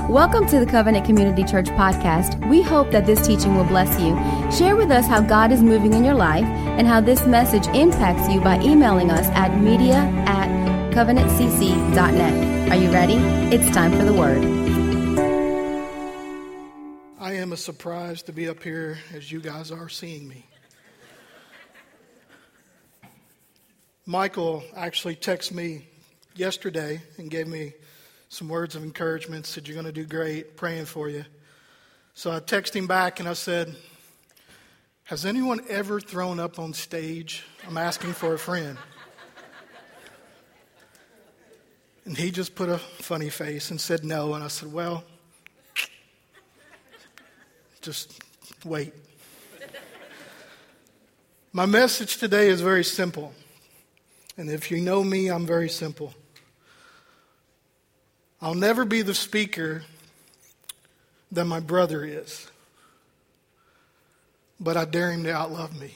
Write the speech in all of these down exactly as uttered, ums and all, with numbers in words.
Welcome to the Covenant Community Church podcast. We hope that this teaching will bless you. Share with us how God is moving in your life and how this message impacts you by emailing us at media at covenant c c dot net. Are you ready? It's time for the word. I am a surprise to be up here as you guys are seeing me. Michael actually texted me yesterday and gave me some words of encouragement, said, "You're going to do great, praying for you." So I texted him back and I said, "Has anyone ever thrown up on stage? I'm asking for a friend." And he just put a funny face and said no. And I said, "Well, just wait." My message today is very simple. And if you know me, I'm very simple. I'll never be the speaker that my brother is. But I dare him to outlove me.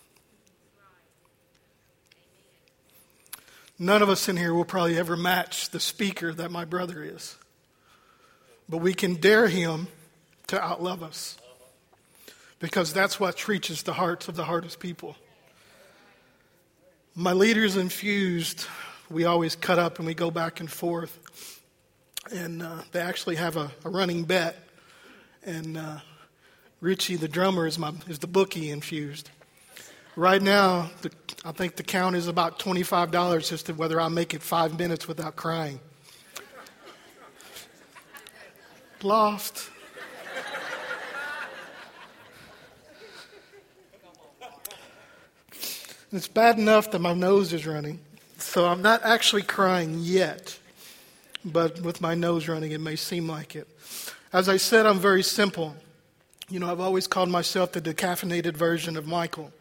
None of us in here will probably ever match the speaker that my brother is. But we can dare him to outlove us. Because that's what reaches the hearts of the hardest people. My leaders infused, we always cut up and we go back and forth. And uh, they actually have a, a running bet. And uh, Richie, the drummer, is, my, is the bookie infused. Right now, the, I think the count is about twenty-five dollars as to whether I make it five minutes without crying. Lost. It's bad enough that my nose is running, so I'm not actually crying yet. But with my nose running, it may seem like it. As I said, I'm very simple. You know, I've always called myself the decaffeinated version of Michael.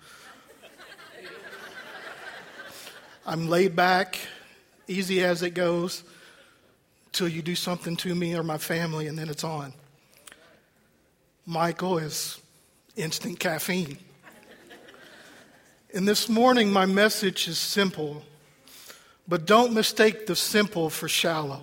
I'm laid back, easy as it goes, till you do something to me or my family, and then it's on. Michael is instant caffeine. And this morning, my message is simple, but don't mistake the simple for shallow.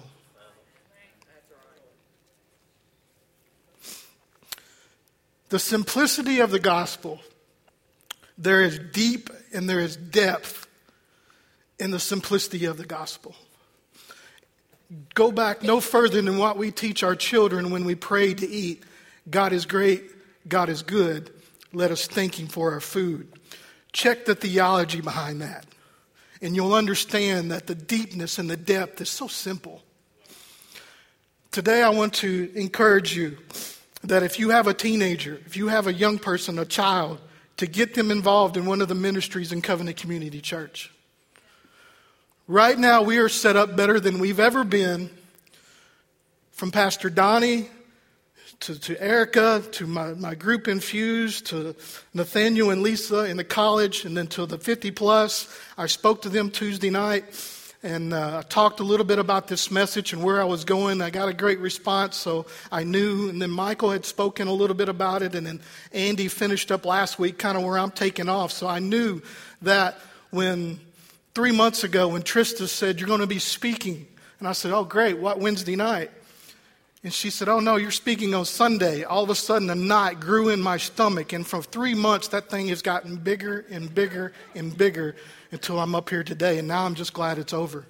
The simplicity of the gospel, there is deep and there is depth in the simplicity of the gospel. Go back no further than what we teach our children when we pray to eat. God is great, God is good, let us thank Him for our food. Check the theology behind that, and you'll understand that the deepness and the depth is so simple. Today I want to encourage you that if you have a teenager, if you have a young person, a child, to get them involved in one of the ministries in Covenant Community Church. Right now we are set up better than we've ever been, from Pastor Donnie To, to Erica, to my, my group Infused, to Nathaniel and Lisa in the college, and then to the fifty plus. I spoke to them Tuesday night and uh, talked a little bit about this message and where I was going. I got a great response, so I knew. And then Michael had spoken a little bit about it, and then Andy finished up last week, kind of where I'm taking off. So I knew that when three months ago, when Trista said, "You're going to be speaking," and I said, "Oh, great, what, Wednesday night?" And she said, "Oh, no, you're speaking on Sunday." All of a sudden, a knot grew in my stomach. And for three months, that thing has gotten bigger and bigger and bigger until I'm up here today. And now I'm just glad it's over.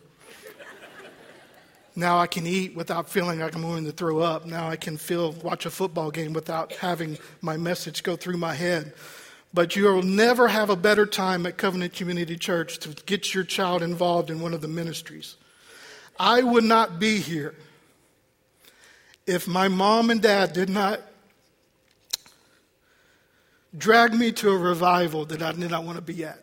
Now I can eat without feeling like I'm going to throw up. Now I can feel, watch a football game without having my message go through my head. But you will never have a better time at Covenant Community Church to get your child involved in one of the ministries. I would not be here if my mom and dad did not drag me to a revival that I did not want to be at.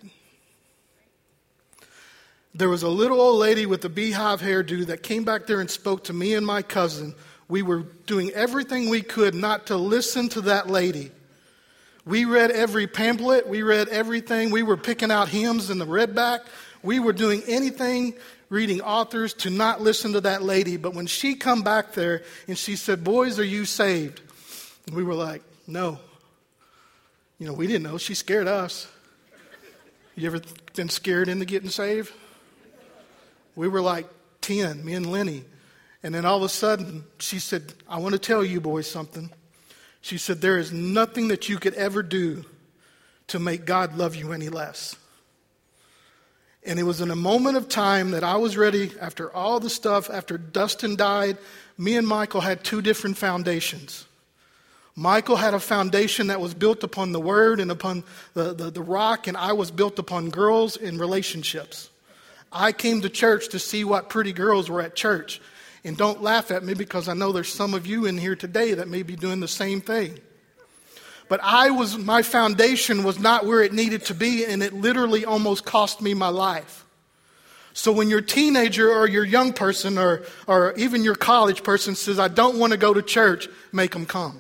There was a little old lady with a beehive hairdo that came back there and spoke to me and my cousin. We were doing everything we could not to listen to that lady. We read every pamphlet. We read everything. We were picking out hymns in the redback. We were doing anything, reading authors, to not listen to that lady. But when she come back there and she said, "Boys, are you saved?" And we were like, "No." You know, we didn't know. She scared us. You ever been scared into getting saved? We were like ten, me and Lenny. And then all of a sudden, she said, I want to tell you boys something. She said, there is nothing that you could ever do to make God love you any less. And it was in a moment of time that I was ready, after all the stuff, after Dustin died, me and Michael had two different foundations. Michael had a foundation that was built upon the Word and upon the, the, the rock, and I was built upon girls and relationships. I came to church to see what pretty girls were at church. And don't laugh at me, because I know there's some of you in here today that may be doing the same thing. But I was, my foundation was not where it needed to be, and it literally almost cost me my life. So when your teenager or your young person or, or even your college person says, I don't want to go to church, make them come.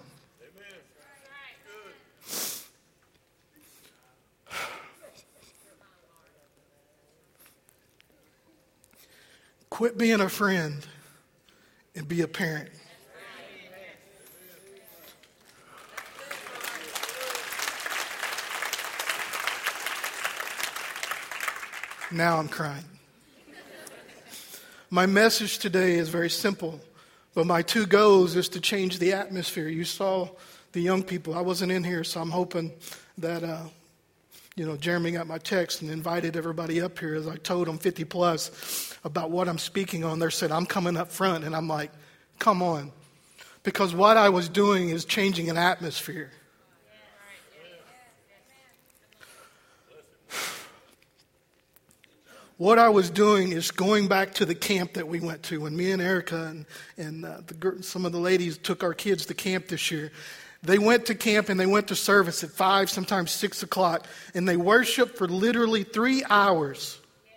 Quit being a friend and be a parent. Now I'm crying. My message today is very simple, but my two goals is to change the atmosphere. You saw the young people. I wasn't in here, so I'm hoping that, uh, you know, Jeremy got my text and invited everybody up here as I told them fifty plus about what I'm speaking on. They said, I'm coming up front, and I'm like, come on. Because what I was doing is changing an atmosphere. What I was doing is going back to the camp that we went to when me and Erica and, and uh, the, some of the ladies took our kids to camp this year. They went to camp and they went to service at five, sometimes six o'clock, and they worshiped for literally three hours.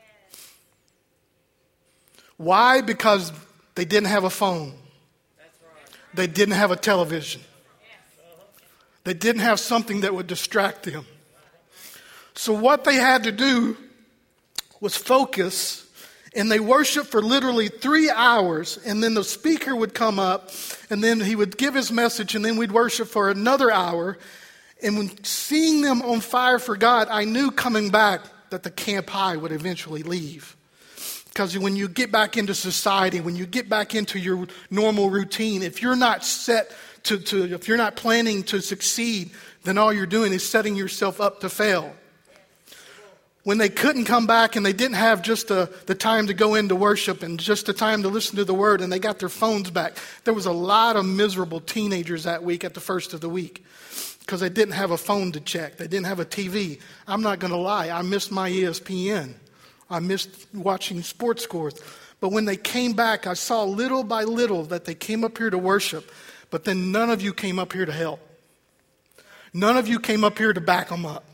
Why? Because they didn't have a phone. They didn't have a television. They didn't have something that would distract them. So what they had to do was focus, and they worshiped for literally three hours, and then the speaker would come up, and then he would give his message, and then we'd worship for another hour. And when seeing them on fire for God, I knew coming back that the camp high would eventually leave. Because when you get back into society, when you get back into your normal routine, if you're not set to, to if you're not planning to succeed, then all you're doing is setting yourself up to fail. When they couldn't come back and they didn't have just the, the time to go into worship and just the time to listen to the word, and they got their phones back, there was a lot of miserable teenagers that week at the first of the week because they didn't have a phone to check. They didn't have a T V. I'm not going to lie. I missed my E S P N. I missed watching sports scores. But when they came back, I saw little by little that they came up here to worship, but then none of you came up here to help. None of you came up here to back them up.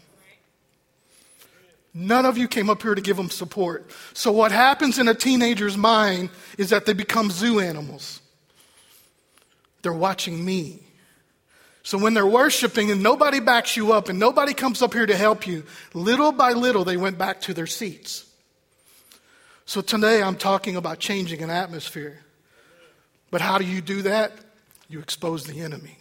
None of you came up here to give them support. So what happens in a teenager's mind is that they become zoo animals. They're watching me. So when they're worshiping and nobody backs you up and nobody comes up here to help you, little by little they went back to their seats. So today I'm talking about changing an atmosphere. But how do you do that? You expose the enemy.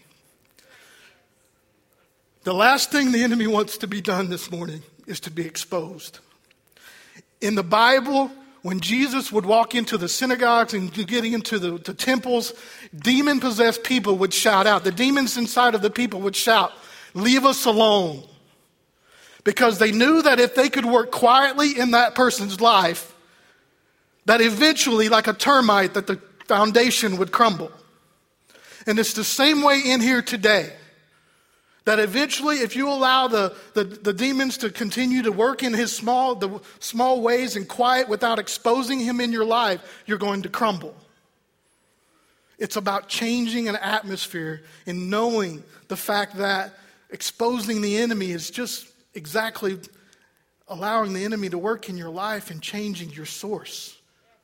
The last thing the enemy wants to be done this morning is to be exposed. In the Bible, when Jesus would walk into the synagogues and getting into the, the temples, demon-possessed people would shout out. The demons inside of the people would shout, "Leave us alone." Because they knew that if they could work quietly in that person's life, that eventually, like a termite, that the foundation would crumble. And it's the same way in here today. That eventually, if you allow the, the, the demons to continue to work in his small, the small ways and quiet without exposing him in your life, you're going to crumble. It's about changing an atmosphere and knowing the fact that exposing the enemy is just exactly allowing the enemy to work in your life and changing your source.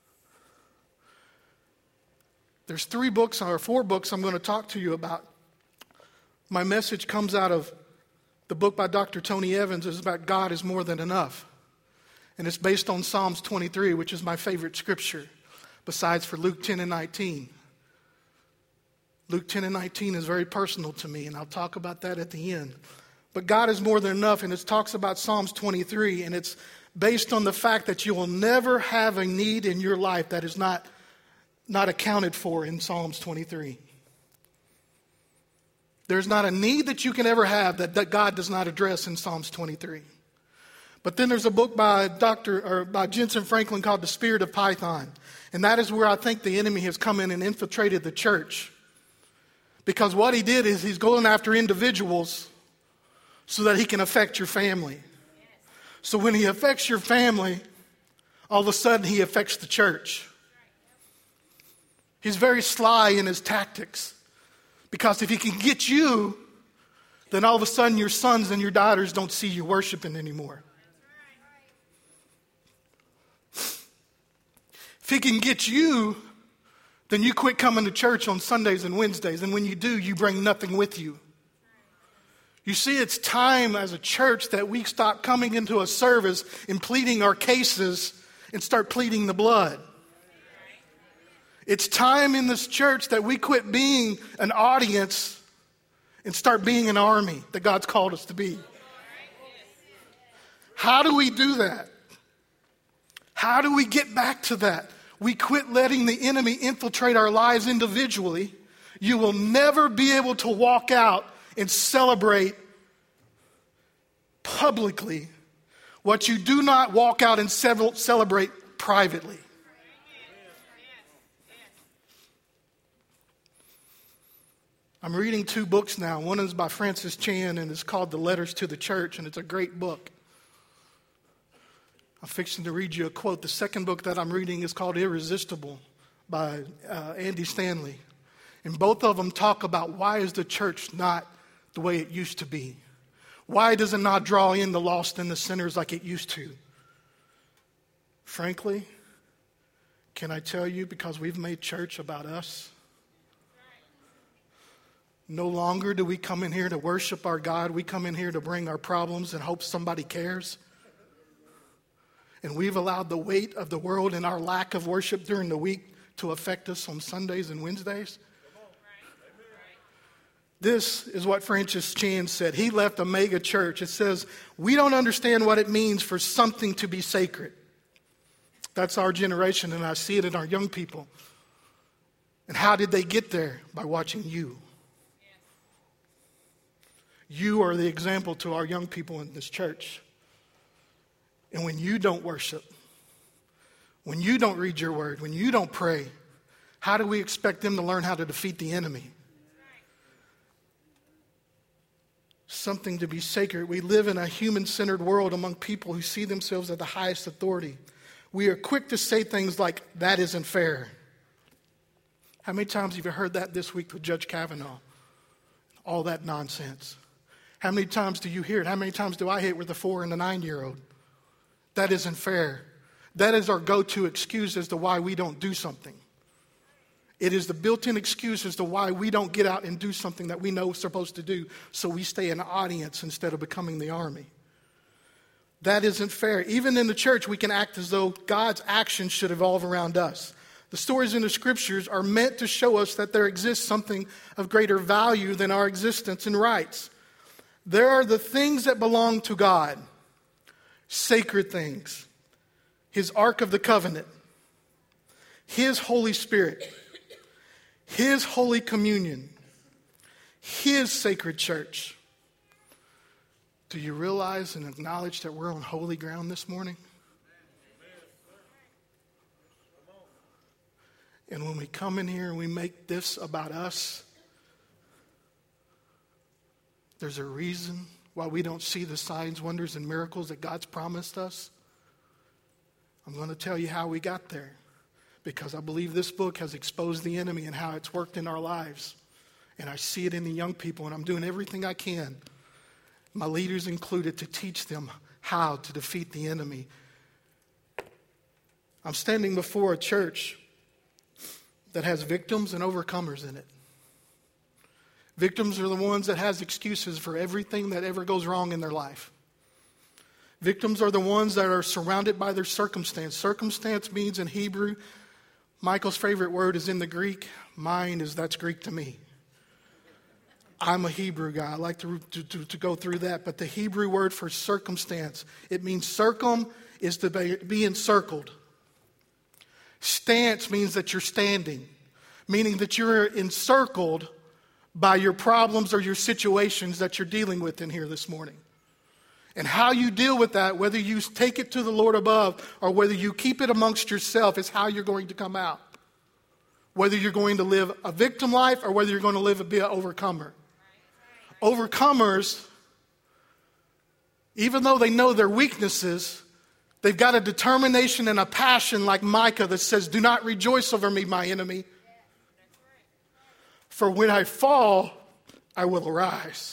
There's three books or four books I'm going to talk to you about. My message comes out of the book by Doctor Tony Evans. It's about God is more than enough. And it's based on Psalms twenty-three, which is my favorite scripture, besides for Luke ten and nineteen. Luke ten and nineteen is very personal to me, and I'll talk about that at the end. But God is more than enough, and it talks about Psalms twenty-three, and it's based on the fact that you will never have a need in your life that is not not accounted for in Psalms twenty-three. There's not a need that you can ever have that, that God does not address in Psalms twenty-three. But then there's a book by Doctor or by Jensen Franklin called The Spirit of Python. And that is where I think the enemy has come in and infiltrated the church. Because what he did is he's going after individuals so that he can affect your family. So when he affects your family, all of a sudden he affects the church. He's very sly in his tactics. Because if he can get you, then all of a sudden your sons and your daughters don't see you worshiping anymore. If he can get you, then you quit coming to church on Sundays and Wednesdays. And when you do, you bring nothing with you. You see, it's time as a church that we stop coming into a service and pleading our cases and start pleading the blood. It's time in this church that we quit being an audience and start being an army that God's called us to be. How do we do that? How do we get back to that? We quit letting the enemy infiltrate our lives individually. You will never be able to walk out and celebrate publicly what you do not walk out and celebrate privately. I'm reading two books now. One is by Francis Chan and it's called The Letters to the Church, and it's a great book. I'm fixing to read you a quote. The second book that I'm reading is called Irresistible by uh, Andy Stanley. And both of them talk about why is the church not the way it used to be? Why does it not draw in the lost and the sinners like it used to? Frankly, can I tell you, because we've made church about us. No longer do we come in here to worship our God. We come in here to bring our problems and hope somebody cares. And we've allowed the weight of the world and our lack of worship during the week to affect us on Sundays and Wednesdays. This is what Francis Chan said. He left a mega church. It says, we don't understand what it means for something to be sacred. That's our generation, and I see it in our young people. And how did they get there? By watching you. You are the example to our young people in this church. And when you don't worship, when you don't read your word, when you don't pray, how do we expect them to learn how to defeat the enemy? Something to be sacred. We live in a human-centered world among people who see themselves as the highest authority. We are quick to say things like, that isn't fair. How many times have you heard that this week with Judge Kavanaugh? All that nonsense. How many times do you hear it? How many times do I hear it with the four and the nine-year-old? That isn't fair. That is our go-to excuse as to why we don't do something. It is the built-in excuse as to why we don't get out and do something that we know we're supposed to do, so we stay an audience instead of becoming the army. That isn't fair. Even in the church, we can act as though God's actions should evolve around us. The stories in the scriptures are meant to show us that there exists something of greater value than our existence and rights. There are the things that belong to God. Sacred things, His Ark of the Covenant, His Holy Spirit, His Holy Communion, His sacred church. Do you realize and acknowledge that we're on holy ground this morning? And when we come in here and we make this about us, there's a reason why we don't see the signs, wonders, and miracles that God's promised us. I'm going to tell you how we got there, because I believe this book has exposed the enemy and how it's worked in our lives. And I see it in the young people, and I'm doing everything I can, my leaders included, to teach them how to defeat the enemy. I'm standing before a church that has victims and overcomers in it. Victims are the ones that has excuses for everything that ever goes wrong in their life. Victims are the ones that are surrounded by their circumstance. Circumstance means in Hebrew, Michael's favorite word is in the Greek. Mine is, that's Greek to me. I'm a Hebrew guy. I like to, to, to go through that. But the Hebrew word for circumstance, it means circum is to be, be encircled. Stance means that you're standing, meaning that you're encircled by your problems or your situations that you're dealing with in here this morning. And how you deal with that, whether you take it to the Lord above or whether you keep it amongst yourself, is how you're going to come out. Whether you're going to live a victim life or whether you're going to live a be an overcomer. Overcomers, even though they know their weaknesses, they've got a determination and a passion like Micah that says, do not rejoice over me, my enemy. For when I fall, I will arise.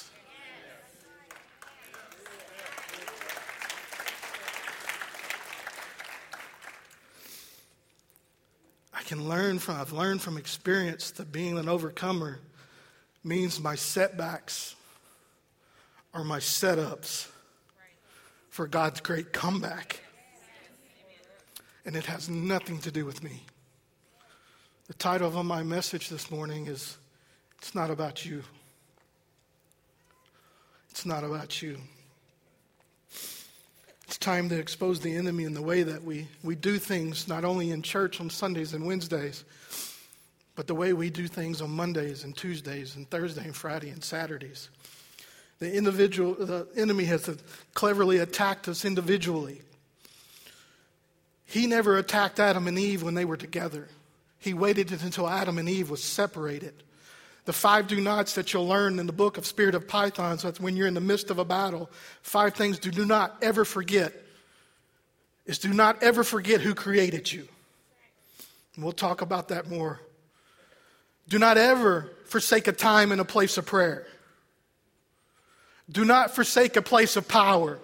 I can learn from, I've learned from experience that being an overcomer means my setbacks are my setups for God's great comeback. And it has nothing to do with me. The title of my message this morning is, It's Not About You. It's not about you. It's time to expose the enemy in the way that we, we do things, not only in church on Sundays and Wednesdays, but the way we do things on Mondays and Tuesdays and Thursday and Friday and Saturdays. The individual, the enemy has cleverly attacked us individually. He never attacked Adam and Eve when they were together. He waited until Adam and Eve was separated. The five do nots that you'll learn in the book of Spirit of Python, so that's when you're in the midst of a battle, five things do, do not ever forget, is do not ever forget who created you. And we'll talk about that more. Do not ever forsake a time and a place of prayer. Do not forsake a place of power.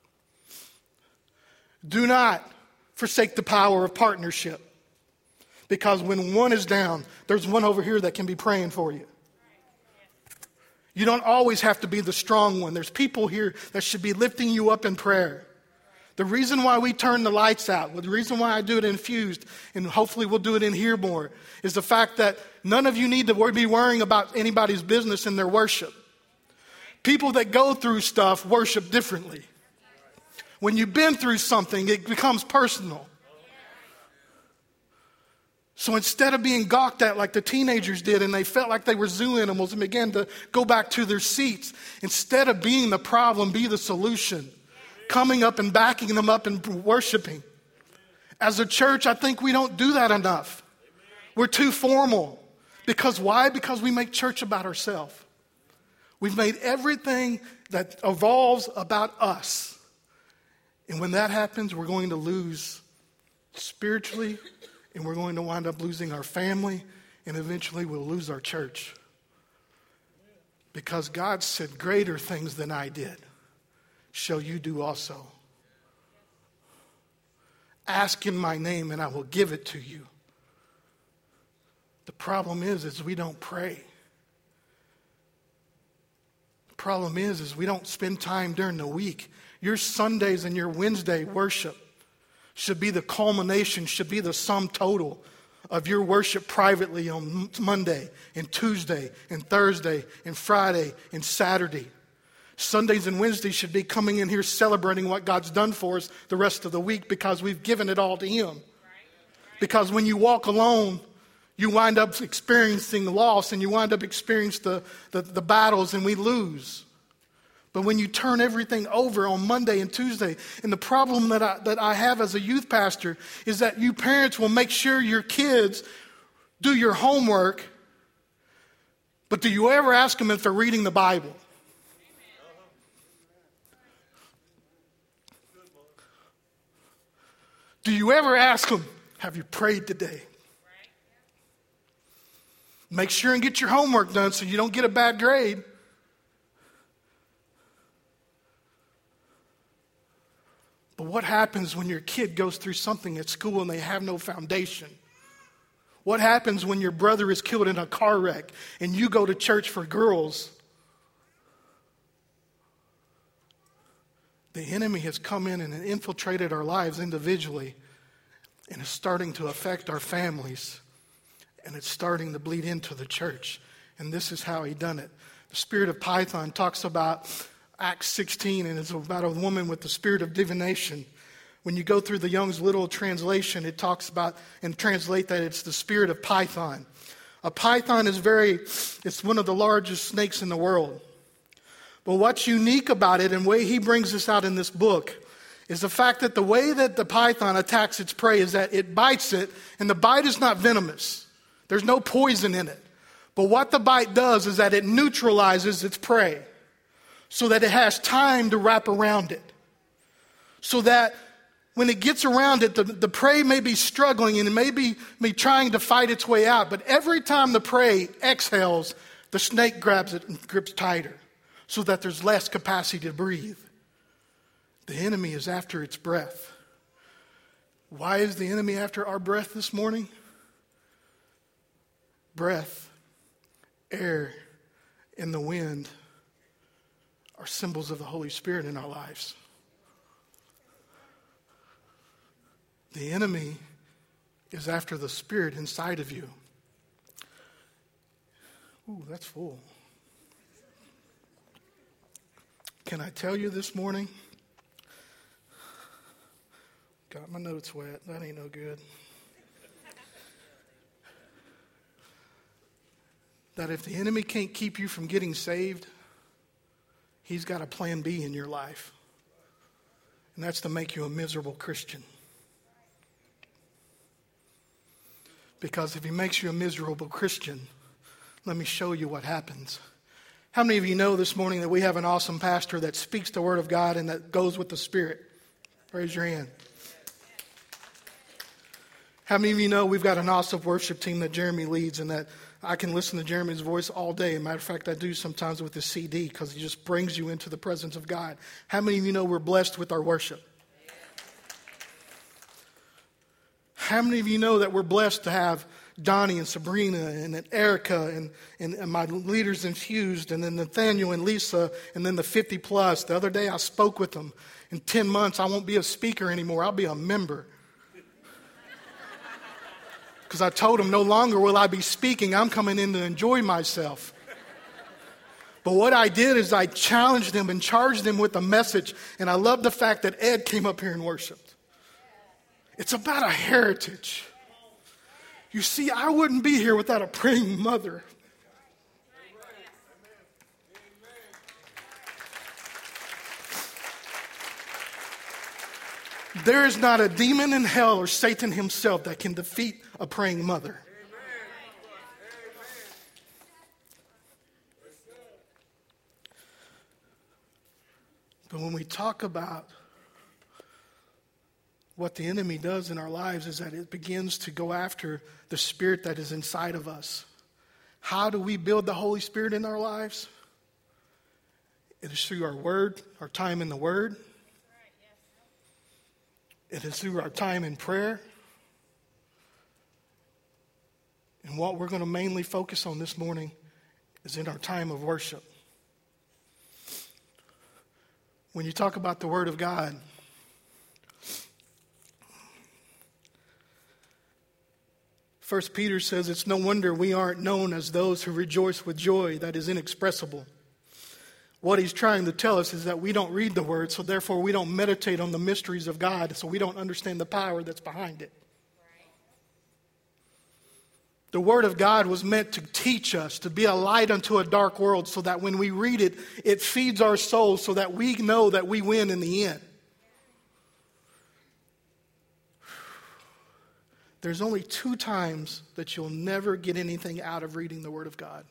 Do not forsake the power of partnership. Because when one is down, there's one over here that can be praying for you. You don't always have to be the strong one. There's people here that should be lifting you up in prayer. The reason why we turn the lights out, the reason why I do it infused, and hopefully we'll do it in here more, is the fact that none of you need to be worrying about anybody's business in their worship. People that go through stuff worship differently. When you've been through something, it becomes personal. So instead of being gawked at like the teenagers did and they felt like they were zoo animals and began to go back to their seats, instead of being the problem, be the solution. Coming up and backing them up and worshiping. As a church, I think we don't do that enough. We're too formal. Because why? Because we make church about ourselves. We've made everything that evolves about us. And when that happens, we're going to lose spiritually, and we're going to wind up losing our family, and eventually we'll lose our church. Because God said, greater things than I did shall you do also. Ask in my name and I will give it to you. The problem is, is we don't pray. The problem is, is we don't spend time during the week. Your Sundays and your Wednesday worship should be the culmination, should be the sum total of your worship privately on Monday and Tuesday and Thursday and Friday and Saturday. Sundays and Wednesdays should be coming in here celebrating what God's done for us the rest of the week because we've given it all to Him. Because when you walk alone, you wind up experiencing loss and you wind up experiencing the, the, the battles and we lose. But when you turn everything over on Monday and Tuesday, and the problem that I, that I have as a youth pastor is that you parents will make sure your kids do your homework, but do you ever ask them if they're reading the Bible? Do you ever ask them, have you prayed today? Make sure and get your homework done so you don't get a bad grade. But what happens when your kid goes through something at school and they have no foundation? What happens when your brother is killed in a car wreck and you go to church for girls? The enemy has come in and infiltrated our lives individually and is starting to affect our families. And it's starting to bleed into the church. And this is how he done it. The Spirit of Python talks about Acts sixteen, and it's about a woman with the spirit of divination When you go through the Young's Literal Translation, it talks about and translate that it's the spirit of Python. A python is very, it's one of the largest snakes in the world. But what's unique about it, and the way he brings this out in this book, is the fact that the way that the python attacks its prey is that it bites it, and the bite is not venomous. There's no poison in it. But what the bite does is that it neutralizes its prey so that it has time to wrap around it. So that when it gets around it, the, the prey may be struggling and it may be, may be trying to fight its way out. But every time the prey exhales, the snake grabs it and grips tighter so that there's less capacity to breathe. The enemy is after its breath. Why is the enemy after our breath this morning? Breath, air, and the wind are symbols of the Holy Spirit in our lives. The enemy is after the spirit inside of you. Ooh, that's full. Can I tell you this morning? Got my notes wet. That ain't no good. That if the enemy can't keep you from getting saved, he's got a plan B in your life. And that's to make you a miserable Christian. Because if he makes you a miserable Christian, let me show you what happens. How many of you know this morning that we have an awesome pastor that speaks the word of God and that goes with the Spirit? Raise your hand. How many of you know we've got an awesome worship team that Jeremy leads and that I can listen to Jeremy's voice all day? As a matter of fact, I do sometimes with the C D because he just brings you into the presence of God. How many of you know we're blessed with our worship? How many of you know that we're blessed to have Donnie and Sabrina and then Erica and, and, and my leaders infused and then Nathaniel and Lisa and then the fifty plus. The other day I spoke with them. In ten months I won't be a speaker anymore. I'll be a member. Because I told them no longer will I be speaking. I'm coming in to enjoy myself. But what I did is I challenged them and charged them with a message. And I love the fact that Ed came up here and worshiped. It's about a heritage. You see, I wouldn't be here without a praying mother. There is not a demon in hell or Satan himself that can defeat a praying mother. But when we talk about what the enemy does in our lives is that it begins to go after the spirit that is inside of us. How do we build the Holy Spirit in our lives? It is through our word, our time in the word. It is through our time in prayer. And what we're going to mainly focus on this morning is in our time of worship. When you talk about the Word of God, First Peter says it's no wonder we aren't known as those who rejoice with joy that is inexpressible. What he's trying to tell us is that we don't read the Word, so therefore we don't meditate on the mysteries of God, so we don't understand the power that's behind it. The Word of God was meant to teach us, to be a light unto a dark world, so that when we read it, it feeds our souls so that we know that we win in the end. There's only two times that you'll never get anything out of reading the Word of God.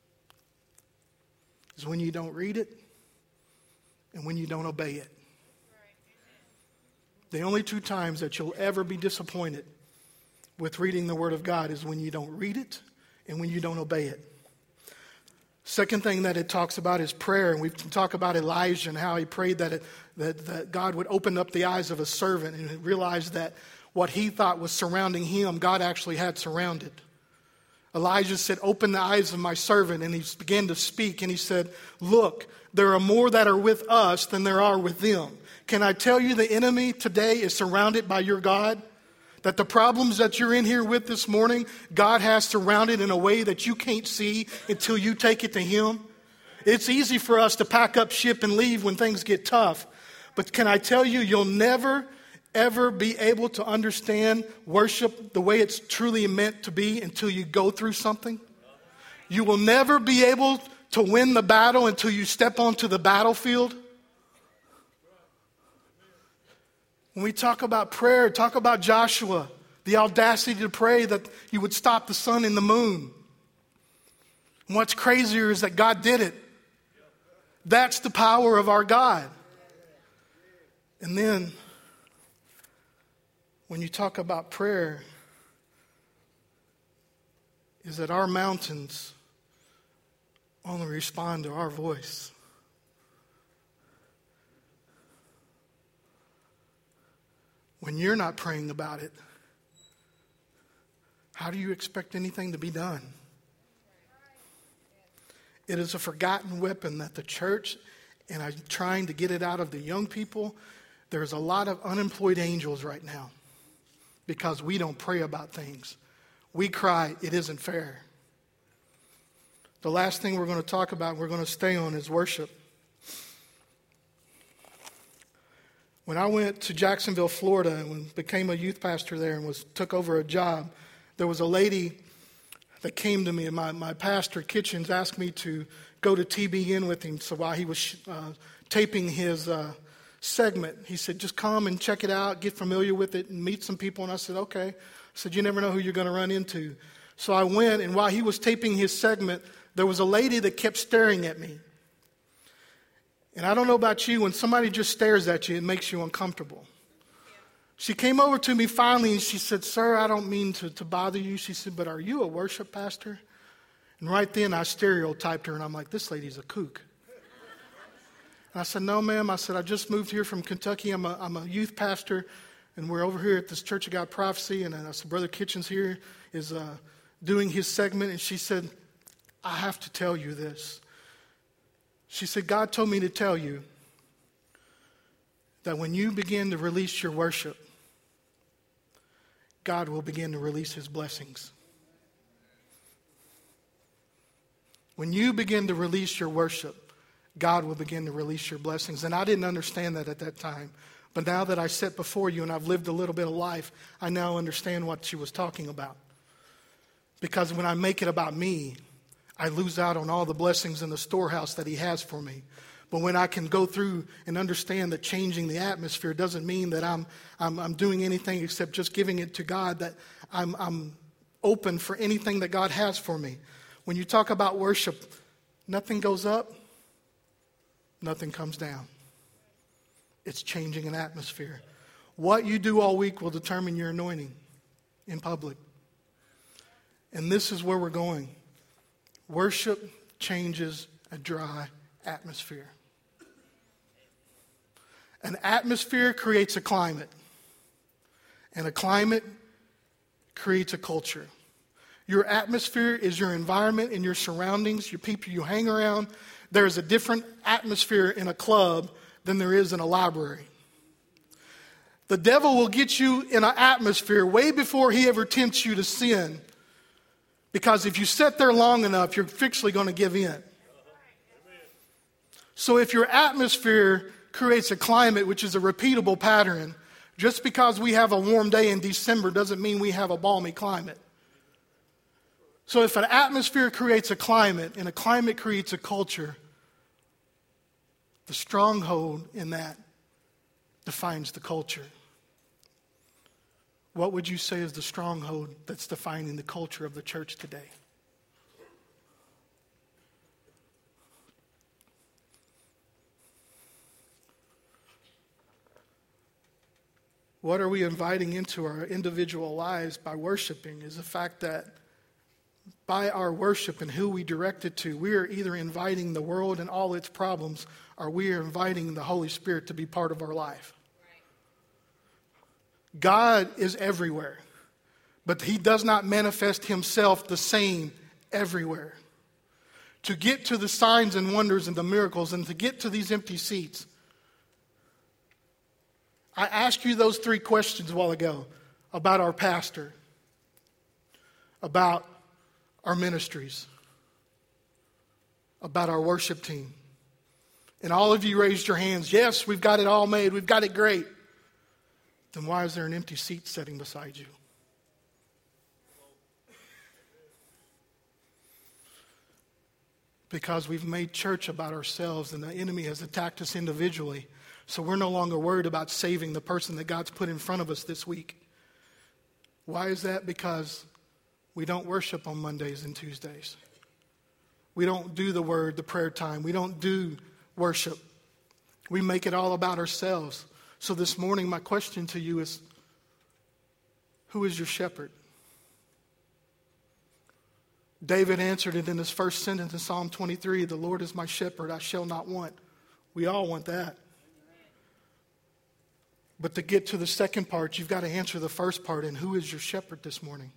It's when you don't read it and when you don't obey it. The only two times that you'll ever be disappointed with reading the Word of God is when you don't read it and when you don't obey it. Second thing that it talks about is prayer. And we can talk about Elijah and how he prayed that, it, that, that God would open up the eyes of a servant and realized that what he thought was surrounding him, God actually had surrounded. Elijah said, open the eyes of my servant. And he began to speak and he said, look, there are more that are with us than there are with them. Can I tell you the enemy today is surrounded by your God? That the problems that you're in here with this morning, God has surrounded in a way that you can't see until you take it to Him. It's easy for us to pack up ship and leave when things get tough. But can I tell you, you'll never, ever be able to understand worship the way it's truly meant to be until you go through something. You will never be able to win the battle until you step onto the battlefield. When we talk about prayer, talk about Joshua, the audacity to pray that you would stop the sun and the moon. And what's crazier is that God did it. That's the power of our God. And then, when you talk about prayer, is that our mountains only respond to our voice. When you're not praying about it, how do you expect anything to be done? It is a forgotten weapon that the church, and I'm trying to get it out of the young people, there's a lot of unemployed angels right now because we don't pray about things. We cry, it isn't fair. The last thing we're going to talk about, we're going to stay on, is worship. When I went to Jacksonville, Florida, and became a youth pastor there and was took over a job, there was a lady that came to me, and my, my pastor, Kitchens, asked me to go to T B N with him. So while he was uh, taping his uh, segment, he said, just come and check it out, get familiar with it, and meet some people. And I said, okay. I said, you never know who you're going to run into. So I went, and while he was taping his segment, there was a lady that kept staring at me. And I don't know about you, when somebody just stares at you, it makes you uncomfortable. She came over to me finally and she said, sir, I don't mean to, to bother you. She said, but are you a worship pastor? And right then I stereotyped her and I'm like, this lady's a kook. And I said, no, ma'am. I said, I just moved here from Kentucky. I'm a, I'm a youth pastor and we're over here at this Church of God Prophecy. And I said, Brother Kitchens here is uh, doing his segment. And she said, I have to tell you this. She said, God told me to tell you that when you begin to release your worship, God will begin to release his blessings. When you begin to release your worship, God will begin to release your blessings. And I didn't understand that at that time. But now that I sit before you and I've lived a little bit of life, I now understand what she was talking about. Because when I make it about me, I lose out on all the blessings in the storehouse that he has for me. But when I can go through and understand that changing the atmosphere doesn't mean that I'm I'm, I'm doing anything except just giving it to God, that I'm, I'm open for anything that God has for me. When you talk about worship, nothing goes up, nothing comes down. It's changing an atmosphere. What you do all week will determine your anointing in public. And this is where we're going. Worship changes a dry atmosphere. An atmosphere creates a climate. And a climate creates a culture. Your atmosphere is your environment and your surroundings, your people you hang around. There is a different atmosphere in a club than there is in a library. The devil will get you in an atmosphere way before he ever tempts you to sin. Because if you sit there long enough, you're fixally going to give in. So if your atmosphere creates a climate, which is a repeatable pattern, just because we have a warm day in December doesn't mean we have a balmy climate. So if an atmosphere creates a climate and a climate creates a culture, the stronghold in that defines the culture. What would you say is the stronghold that's defining the culture of the church today? What are we inviting into our individual lives by worshiping is the fact that by our worship and who we direct it to, we are either inviting the world and all its problems, or we are inviting the Holy Spirit to be part of our life. God is everywhere, but he does not manifest himself the same everywhere. To get to the signs and wonders and the miracles and to get to these empty seats, I asked you those three questions a while ago about our pastor, about our ministries, about our worship team. And all of you raised your hands. Yes, we've got it all made. We've got it great. then why is there an empty seat sitting beside you? Because we've made church about ourselves and the enemy has attacked us individually. So we're no longer worried about saving the person that God's put in front of us this week. Why is that? Because we don't worship on Mondays and Tuesdays. We don't do the word, the prayer time. We don't do worship. We make it all about ourselves. So this morning, my question to you is, who is your shepherd? David answered it in his first sentence in Psalm twenty-three, the Lord is my shepherd, I shall not want. We all want that. But to get to the second part, you've got to answer the first part, and who is your shepherd this morning?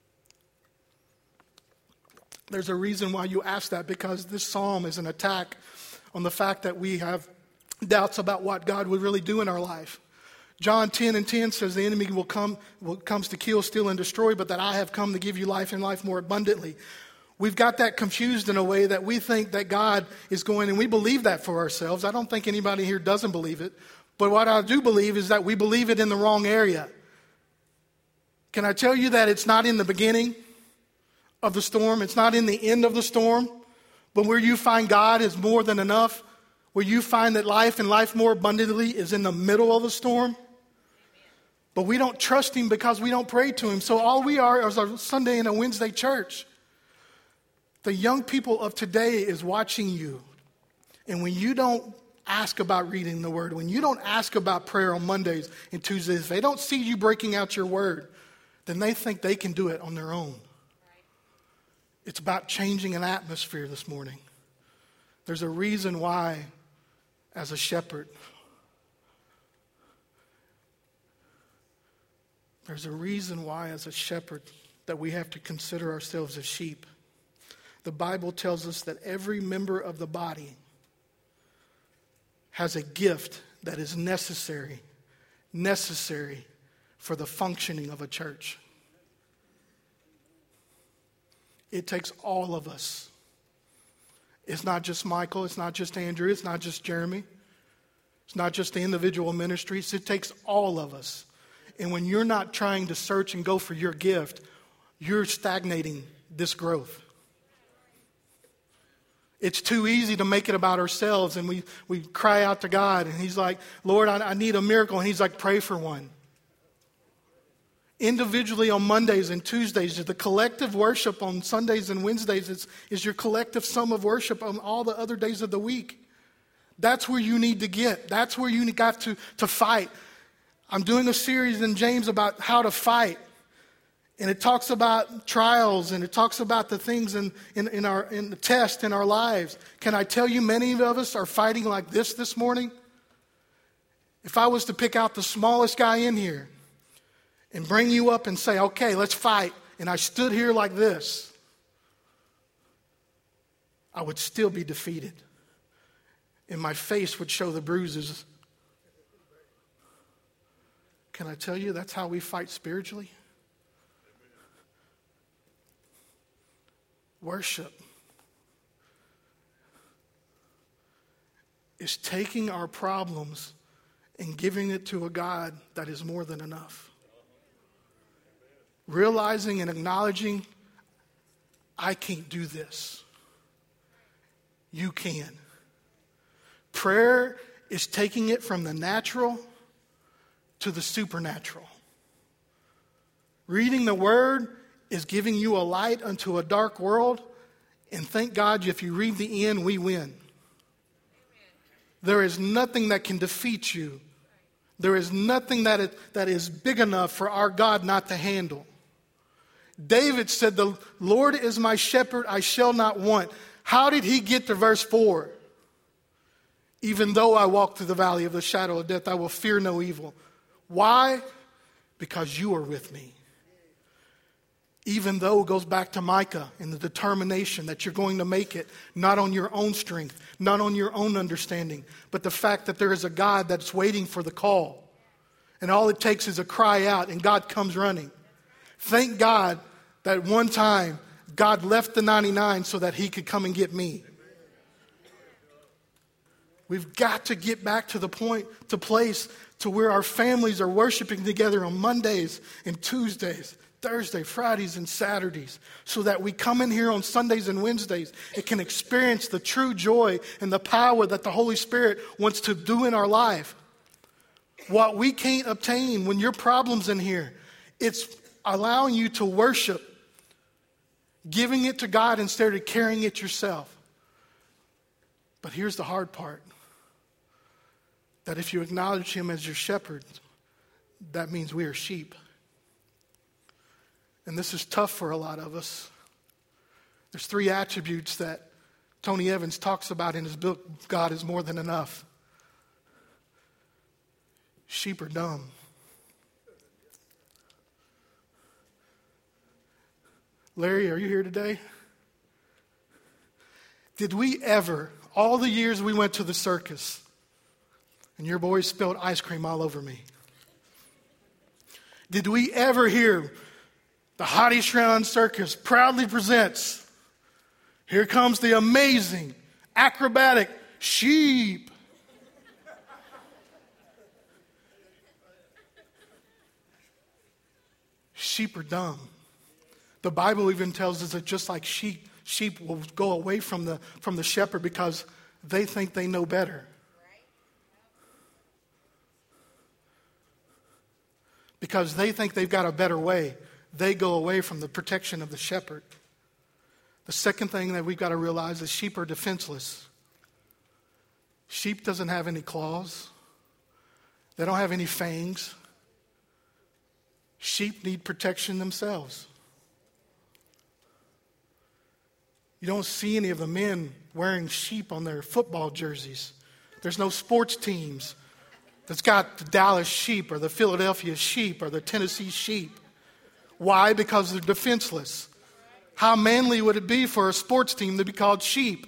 There's a reason why you ask that, because this psalm is an attack on the fact that we have doubts about what God would really do in our life. John ten and ten says the enemy will come, will, comes to kill, steal, and destroy, but that I have come to give you life and life more abundantly. We've got that confused in a way that we think that God is going, and we believe that for ourselves. I don't think anybody here doesn't believe it. But what I do believe is that we believe it in the wrong area. Can I tell you that it's not in the beginning of the storm? It's not in the end of the storm. But where you find God is more than enough. Where you find that life and life more abundantly is in the middle of the storm. But we don't trust him because we don't pray to him. So all we are is a Sunday and a Wednesday church. The young people of today is watching you. And when you don't ask about reading the word, when you don't ask about prayer on Mondays and Tuesdays, if they don't see you breaking out your word, then they think they can do it on their own. It's about changing an atmosphere this morning. There's a reason why, as a shepherd, there's a reason why, as a shepherd, that we have to consider ourselves as sheep. The Bible tells us that every member of the body has a gift that is necessary, necessary for the functioning of a church. It takes all of us. It's not just Michael, it's not just Andrew, it's not just Jeremy. It's not just the individual ministries, it takes all of us. And when you're not trying to search and go for your gift, you're stagnating this growth. It's too easy to make it about ourselves, and we, we cry out to God, and he's like, Lord, I, I need a miracle, and he's like, pray for one. Individually on Mondays and Tuesdays, the collective worship on Sundays and Wednesdays is, is your collective sum of worship on all the other days of the week. That's where you need to get. That's where you got to, to fight. I'm doing a series in James about how to fight. And it talks about trials, and it talks about the things in, in, in, our, in the test in our lives. Can I tell you, many of us are fighting like this this morning? If I was to pick out the smallest guy in here and bring you up and say, okay, let's fight, and I stood here like this, I would still be defeated. And my face would show the bruises. Can I tell you that's how we fight spiritually? Worship is taking our problems and giving it to a God that is more than enough. Realizing and acknowledging, I can't do this. You can. Prayer is taking it from the natural to the supernatural. Reading the Word is giving you a light unto a dark world, and thank God if you read the end, we win. Amen. There is nothing that can defeat you. There is nothing that is, that is big enough for our God not to handle. David said, the Lord is my shepherd, I shall not want. How did he get to verse four? Even though I walk through the valley of the shadow of death, I will fear no evil. Why? Because you are with me. Even though it goes back to Micah and the determination that you're going to make it, not on your own strength, not on your own understanding, but the fact that there is a God that's waiting for the call. And all it takes is a cry out and God comes running. Thank God that one time God left the ninety-nine so that he could come and get me. We've got to get back to the point, to place to where our families are worshiping together on Mondays and Tuesdays, Thursday, Fridays, and Saturdays, so that we come in here on Sundays and Wednesdays and can experience the true joy and the power that the Holy Spirit wants to do in our life. What we can't obtain when your problem's in here, it's allowing you to worship, giving it to God instead of carrying it yourself. But here's the hard part. That if you acknowledge him as your shepherd, that means we are sheep. And this is tough for a lot of us. There's three attributes that Tony Evans talks about in his book, God is More Than Enough. Sheep are dumb. Larry, are you here today? Did we ever, all the years we went to the circus, and your boys spilled ice cream all over me, did we ever hear the Hattishrown Circus proudly presents, here comes the amazing, acrobatic sheep? Sheep are dumb. The Bible even tells us that just like sheep, sheep will go away from the, from the shepherd because they think they know better. Because they think they've got a better way, they go away from the protection of the shepherd. The second thing that we've got to realize is sheep are defenseless. Sheep doesn't have any claws. They don't have any fangs. Sheep need protection themselves. You don't see any of the men wearing sheep on their football jerseys. There's no sports teams that's got the Dallas sheep or the Philadelphia sheep or the Tennessee sheep. Why? Because they're defenseless. How manly would it be for a sports team to be called sheep?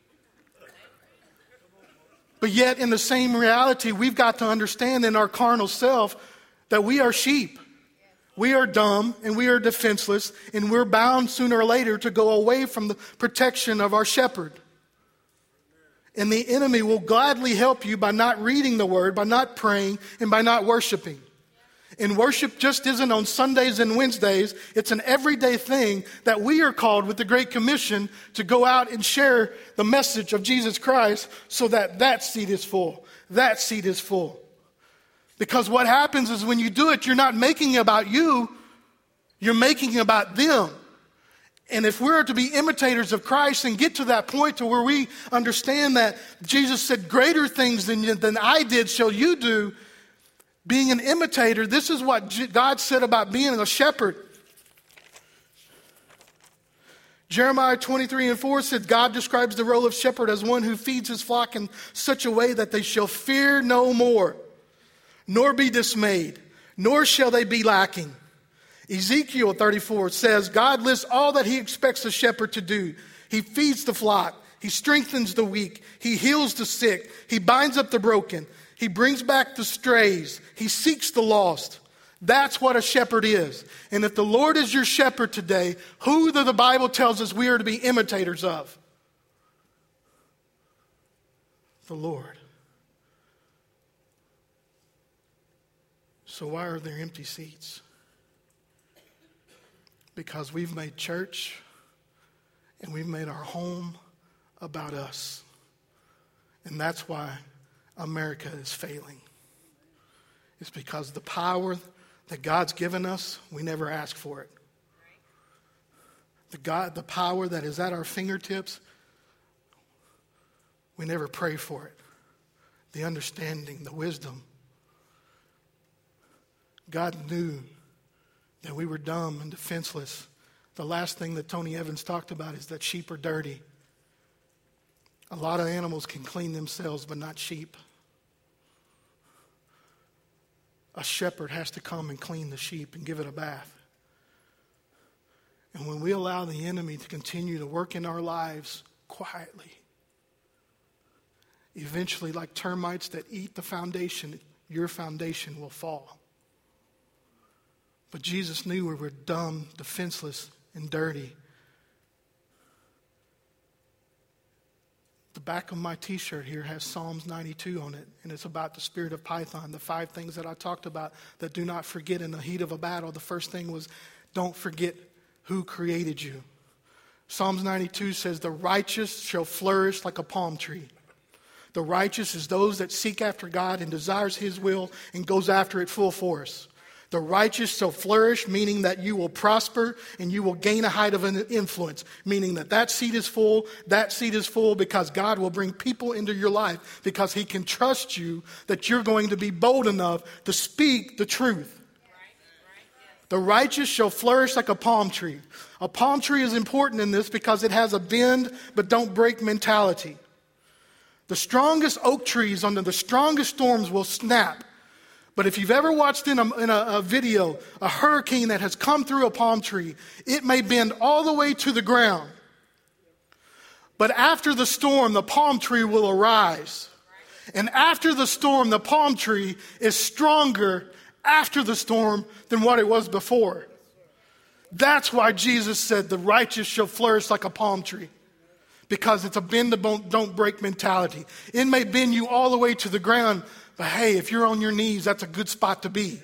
But yet in the same reality, we've got to understand in our carnal self that we are sheep. We are dumb and we are defenseless, and we're bound sooner or later to go away from the protection of our shepherd. And the enemy will gladly help you by not reading the word, by not praying, and by not worshiping. And worship just isn't on Sundays and Wednesdays. It's an everyday thing that we are called with the Great Commission to go out and share the message of Jesus Christ so that that seat is full. That seat is full. Because what happens is when you do it, you're not making it about you, you're making it about them. And if we're to be imitators of Christ and get to that point to where we understand that Jesus said, greater things than, than I did shall you do, being an imitator, this is what God said about being a shepherd. Jeremiah twenty-three and four said, God describes the role of shepherd as one who feeds his flock in such a way that they shall fear no more, nor be dismayed, nor shall they be lacking. Ezekiel thirty-four says, God lists all that he expects a shepherd to do. He feeds the flock. He strengthens the weak. He heals the sick. He binds up the broken. He brings back the strays. He seeks the lost. That's what a shepherd is. And if the Lord is your shepherd today, who the, the Bible tells us we are to be imitators of? The Lord. So why are there empty seats? Because we've made church and we've made our home about us. And that's why America is failing. It's because the power that God's given us, we never ask for it. The God, the power that is at our fingertips, we never pray for it. The understanding, the wisdom. God knew that we were dumb and defenseless. The last thing that Tony Evans talked about is that sheep are dirty. A lot of animals can clean themselves, but not sheep. A shepherd has to come and clean the sheep and give it a bath. And when we allow the enemy to continue to work in our lives quietly, eventually, like termites that eat the foundation, your foundation will fall. But Jesus knew we were dumb, defenseless, and dirty. The back of my t-shirt here has Psalms ninety-two on it, and it's about the spirit of Python, the five things that I talked about that do not forget in the heat of a battle. The first thing was, don't forget who created you. Psalms ninety-two says, the righteous shall flourish like a palm tree. The righteous is those that seek after God and desires his will and goes after it full force. The righteous shall flourish, meaning that you will prosper and you will gain a height of an influence, meaning that that seat is full, that seat is full because God will bring people into your life because he can trust you that you're going to be bold enough to speak the truth. The righteous shall flourish like a palm tree. A palm tree is important in this because it has a bend but don't break mentality. The strongest oak trees under the strongest storms will snap. But if you've ever watched in, a, in a, a video a hurricane that has come through a palm tree, it may bend all the way to the ground. But after the storm, the palm tree will arise. And after the storm, the palm tree is stronger after the storm than what it was before. That's why Jesus said the righteous shall flourish like a palm tree. Because it's a bend the don't break mentality. It may bend you all the way to the ground, but hey, if you're on your knees, that's a good spot to be.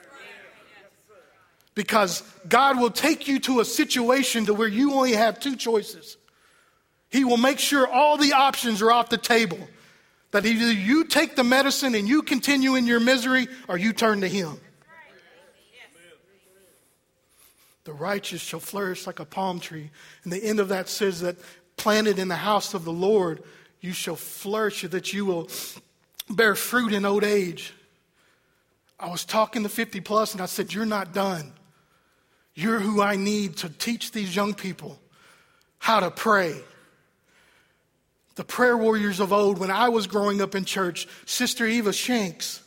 Because God will take you to a situation to where you only have two choices. He will make sure all the options are off the table. That either you take the medicine and you continue in your misery, or you turn to him. The righteous shall flourish like a palm tree. And the end of that says that planted in the house of the Lord, you shall flourish, that you will bear fruit in old age. I was talking to fifty plus and I said, you're not done. You're who I need to teach these young people how to pray. The prayer warriors of old, when I was growing up in church, Sister Eva Shanks,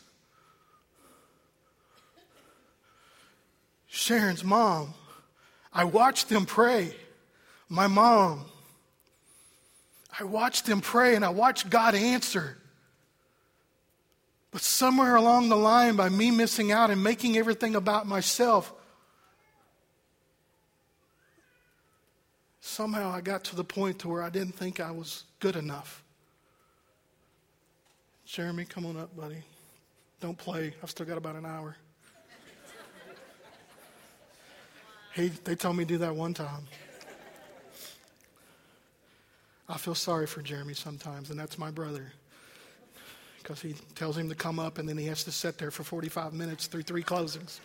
Sharon's mom, I watched them pray. My mom, I watched them pray and I watched God answer. But somewhere along the line, by me missing out and making everything about myself, somehow I got to the point to where I didn't think I was good enough. Jeremy, come on up, buddy. Don't play. I've still got about an hour. He, they told me to do that one time. I feel sorry for Jeremy sometimes, and that's my brother. Because he tells him to come up, and then he has to sit there for forty-five minutes through three closings.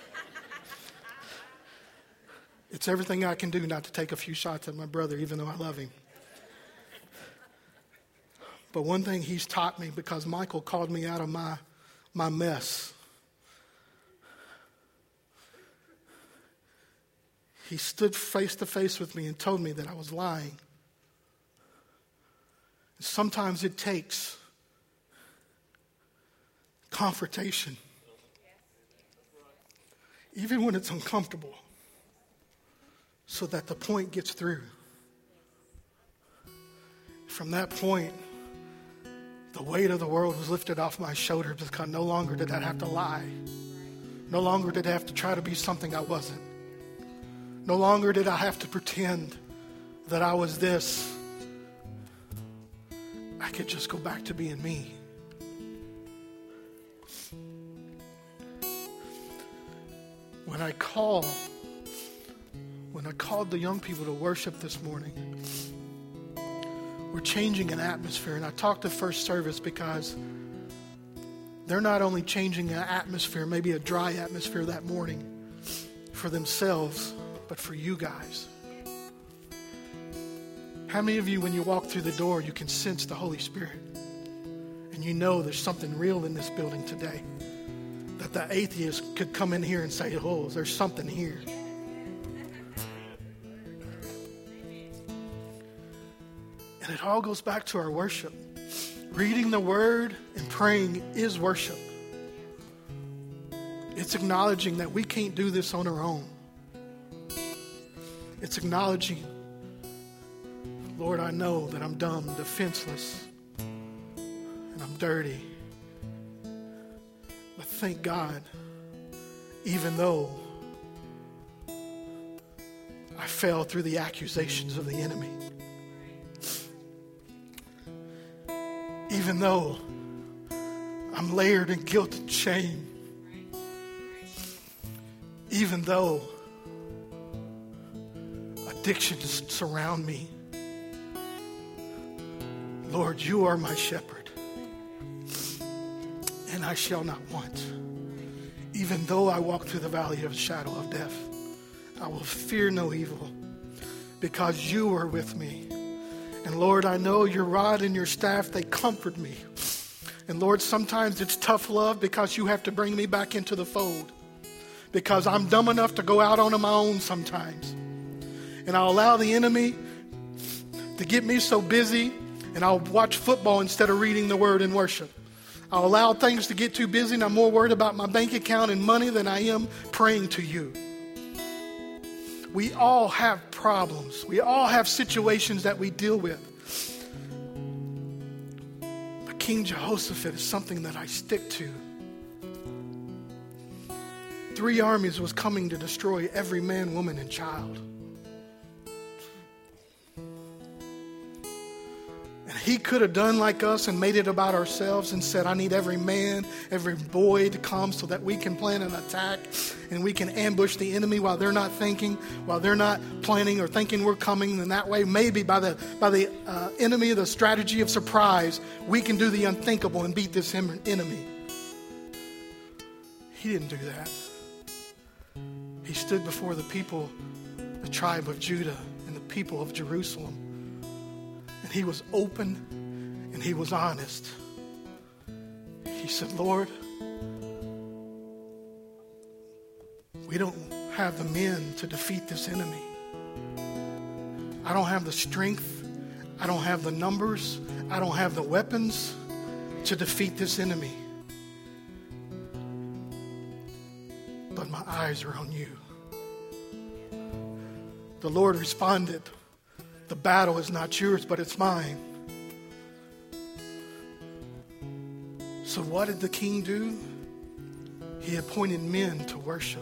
It's everything I can do not to take a few shots at my brother, even though I love him. But one thing he's taught me, because Michael called me out of my, my mess. He stood face to face with me and told me that I was lying. Sometimes it takes confrontation, even when it's uncomfortable, so that the point gets through. From that point, the weight of the world was lifted off my shoulders because no longer did I have to lie. No longer did I have to try to be something I wasn't. No longer did I have to pretend that I was this. I could just go back to being me. When I call, when I called the young people to worship this morning, we're changing an atmosphere. And I talked to First Service because they're not only changing an atmosphere, maybe a dry atmosphere that morning for themselves, but for you guys. How many of you, when you walk through the door, you can sense the Holy Spirit? And you know there's something real in this building today. That the atheist could come in here and say, oh, there's something here. And it all goes back to our worship. Reading the Word and praying is worship. It's acknowledging that we can't do this on our own. It's acknowledging, Lord, I know that I'm dumb, defenseless, and I'm dirty. But thank God, even though I fell through the accusations of the enemy, even though I'm layered in guilt and shame, even though addictions surround me. Lord, you are my shepherd, and I shall not want. Even though I walk through the valley of the shadow of death, I will fear no evil, because you are with me. And Lord, I know your rod and your staff, they comfort me. And Lord, sometimes it's tough love because you have to bring me back into the fold, because I'm dumb enough to go out on my own sometimes. And I'll allow the enemy to get me so busy, and I'll watch football instead of reading the word and worship. I'll allow things to get too busy, and I'm more worried about my bank account and money than I am praying to you. We all have problems. We all have situations that we deal with. But King Jehoshaphat is something that I stick to. Three armies was coming to destroy every man, woman, and child. And he could have done like us and made it about ourselves and said, I need every man, every boy to come so that we can plan an attack and we can ambush the enemy while they're not thinking, while they're not planning or thinking we're coming. And that way, maybe by the by the uh, enemy, the strategy of surprise, we can do the unthinkable and beat this enemy. He didn't do that. He stood before the people, the tribe of Judah and the people of Jerusalem. And he was open and he was honest. He said, Lord, we don't have the men to defeat this enemy. I don't have the strength. I don't have the numbers. I don't have the weapons to defeat this enemy. But my eyes are on you. The Lord responded, the battle is not yours, but it's mine. So what did the king do? He appointed men to worship.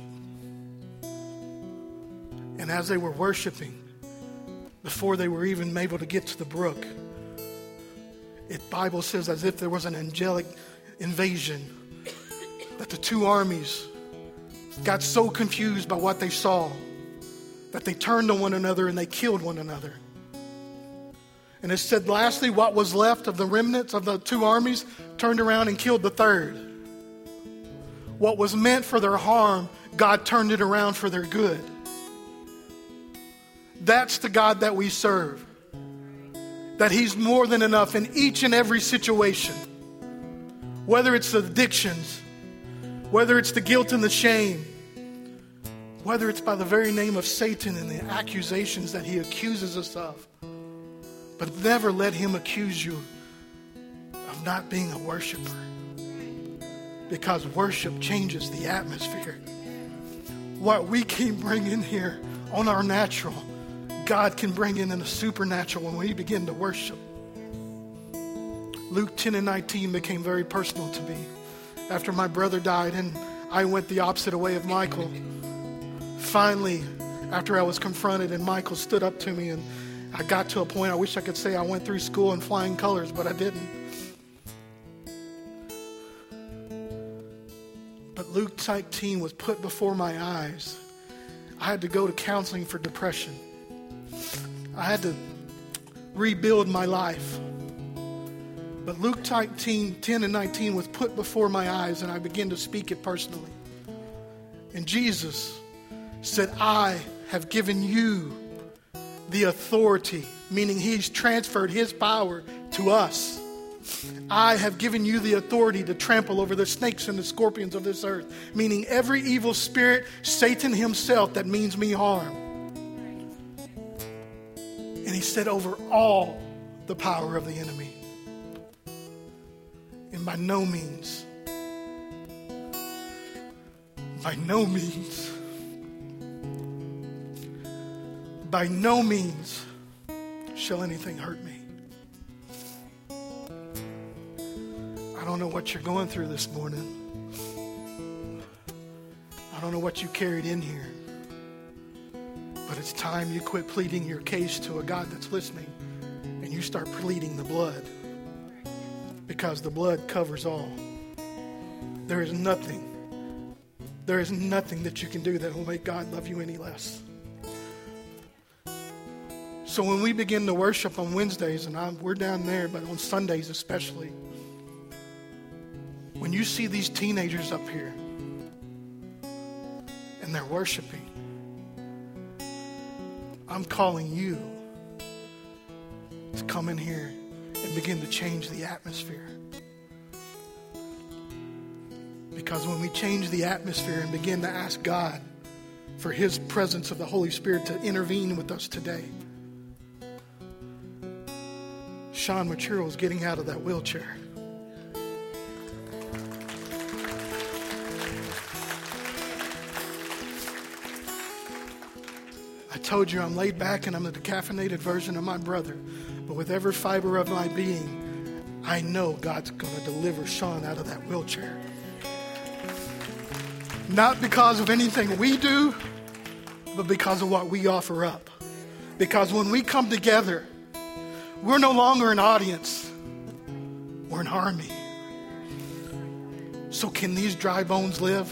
And as they were worshiping, before they were even able to get to the brook, the Bible says as if there was an angelic invasion, that the two armies got so confused by what they saw that they turned to one another and they killed one another. And it said, lastly, what was left of the remnants of the two armies turned around and killed the third. What was meant for their harm, God turned it around for their good. That's the God that we serve. That He's more than enough in each and every situation. Whether it's the addictions, whether it's the guilt and the shame, whether it's by the very name of Satan and the accusations that he accuses us of. But never let him accuse you of not being a worshiper. Because worship changes the atmosphere. What we can bring in here on our natural, God can bring in in the supernatural when we begin to worship. Luke ten and nineteen became very personal to me. After my brother died and I went the opposite way of Michael, finally, after I was confronted and Michael stood up to me, and I got to a point, I wish I could say I went through school in flying colors, but I didn't. But Luke nineteen was put before my eyes. I had to go to counseling for depression. I had to rebuild my life. But Luke nineteen, ten and nineteen was put before my eyes, and I began to speak it personally. And Jesus said, I have given you the authority, meaning He's transferred His power to us. I have given you the authority to trample over the snakes and the scorpions of this earth, meaning every evil spirit, Satan himself that means me harm. And He said, over all the power of the enemy. And by no means, by no means, by no means shall anything hurt me. I don't know what you're going through this morning. I don't know what you carried in here. But it's time you quit pleading your case to a God that's listening and you start pleading the blood. Because the blood covers all. There is nothing, there is nothing that you can do that will make God love you any less. So when we begin to worship on Wednesdays, and I'm, we're down there, but on Sundays especially, when you see these teenagers up here and they're worshiping, I'm calling you to come in here and begin to change the atmosphere. Because when we change the atmosphere and begin to ask God for His presence of the Holy Spirit to intervene with us today, Sean Machiro is getting out of that wheelchair. I told you I'm laid back and I'm the decaffeinated version of my brother. But with every fiber of my being, I know God's going to deliver Sean out of that wheelchair. Not because of anything we do, but because of what we offer up. Because when we come together, we're no longer an audience. We're an army. So can these dry bones live?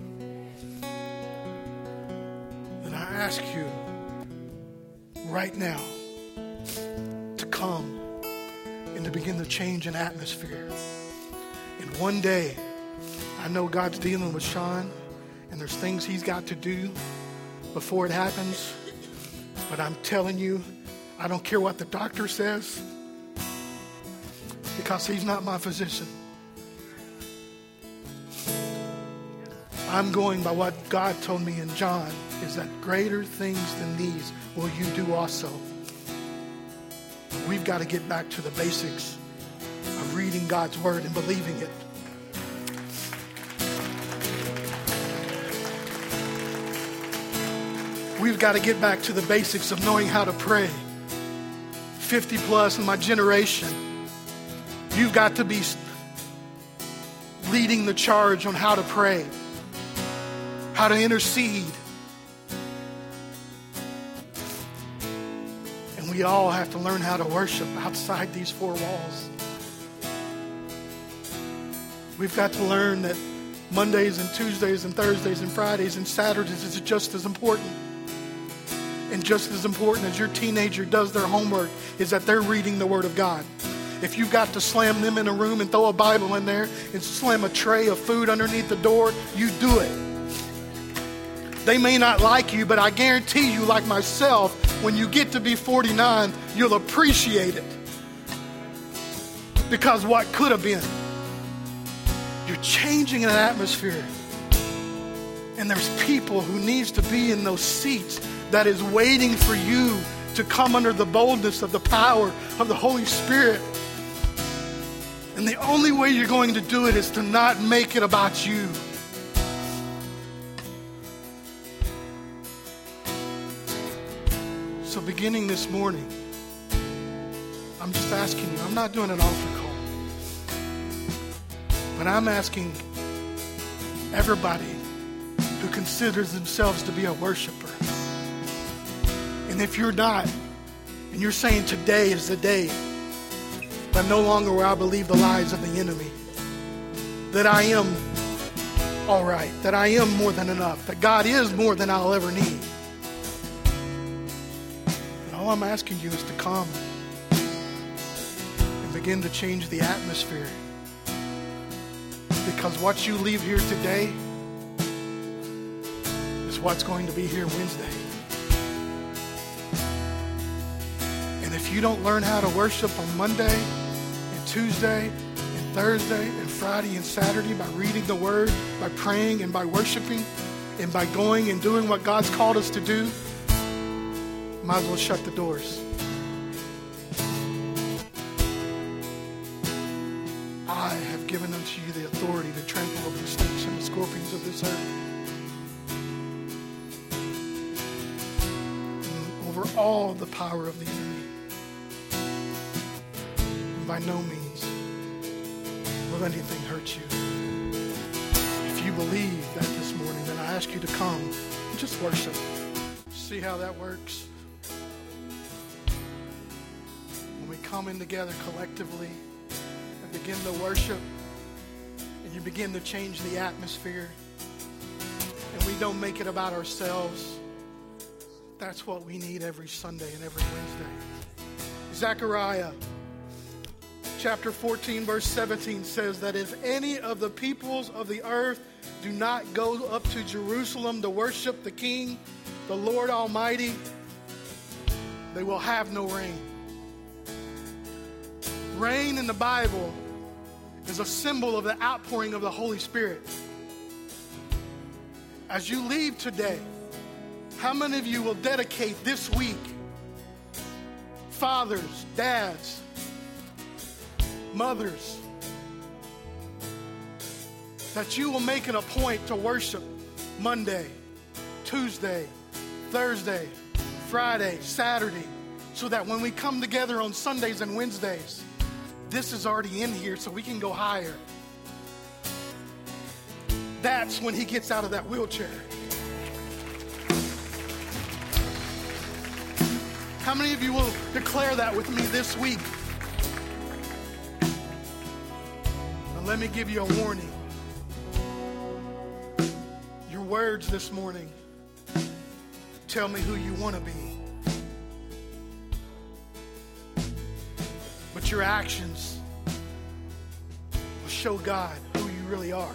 Then I ask you right now to come and to begin to change an atmosphere. And one day, I know God's dealing with Sean, and there's things he's got to do before it happens. But I'm telling you, I don't care what the doctor says, because he's not my physician. I'm going by what God told me in John, is that greater things than these will you do also. We've got to get back to the basics of reading God's word and believing it. We've got to get back to the basics of knowing how to pray. fifty plus in my generation, you've got to be leading the charge on how to pray, how to intercede. And we all have to learn how to worship outside these four walls. We've got to learn that Mondays and Tuesdays and Thursdays and Fridays and Saturdays is just as important. And just as important as your teenager does their homework is that they're reading the Word of God. If you've got to slam them in a room and throw a Bible in there and slam a tray of food underneath the door, you do it. They may not like you, but I guarantee you, like myself, when you get to be forty-nine, you'll appreciate it. Because what could have been, you're changing an atmosphere. And there's people who needs to be in those seats that is waiting for you to come under the boldness of the power of the Holy Spirit. And the only way you're going to do it is to not make it about you. So beginning this morning, I'm just asking you, I'm not doing an altar call, but I'm asking everybody who considers themselves to be a worshiper. And if you're not, and you're saying today is the day that no longer will I believe the lies of the enemy, that I am all right, that I am more than enough, that God is more than I'll ever need. And all I'm asking you is to come and begin to change the atmosphere. Because what you leave here today is what's going to be here Wednesday. And if you don't learn how to worship on Monday and Tuesday and Thursday and Friday and Saturday by reading the Word, by praying and by worshiping and by going and doing what God's called us to do, might as well shut the doors. I have given unto you the authority to trample over the snakes and the scorpions of this earth, and over all the power of the enemy. By no means will anything hurt you. If you believe that this morning, then I ask you to come and just worship. See how that works? When we come in together collectively begin to worship, and you begin to change the atmosphere, and we don't make it about ourselves. That's what we need every Sunday and every Wednesday. Zechariah chapter fourteen, verse seventeen says that if any of the peoples of the earth do not go up to Jerusalem to worship the King, the Lord Almighty, they will have no rain. Rain in the Bible is a symbol of the outpouring of the Holy Spirit. As you leave today, how many of you will dedicate this week, fathers, dads, mothers, that you will make it a point to worship Monday, Tuesday, Thursday, Friday, Saturday, so that when we come together on Sundays and Wednesdays, this is already in here so we can go higher. That's when he gets out of that wheelchair. How many of you will declare that with me this week? Now let me give you a warning. Your words this morning tell me who you want to be. But your actions will show God who you really are.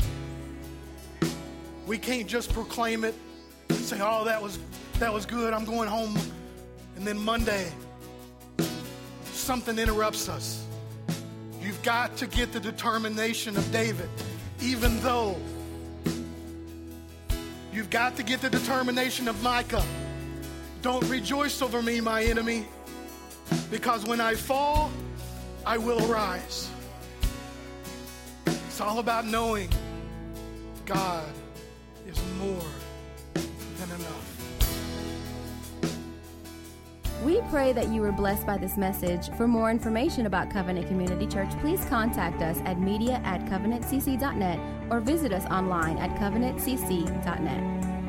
We can't just proclaim it and say, oh, that was that was good, I'm going home. And then Monday, something interrupts us. You've got to get the determination of David, even though. You've got to get the determination of Micah. Don't rejoice over me, my enemy, because when I fall, I will arise. It's all about knowing God is more than enough. We pray that you were blessed by this message. For more information about Covenant Community Church, please contact us at media at covenant c c dot net or visit us online at covenant c c dot net.